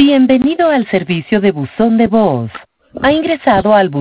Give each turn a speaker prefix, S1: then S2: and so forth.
S1: Bienvenido al servicio de buzón de voz. Ha ingresado al buzón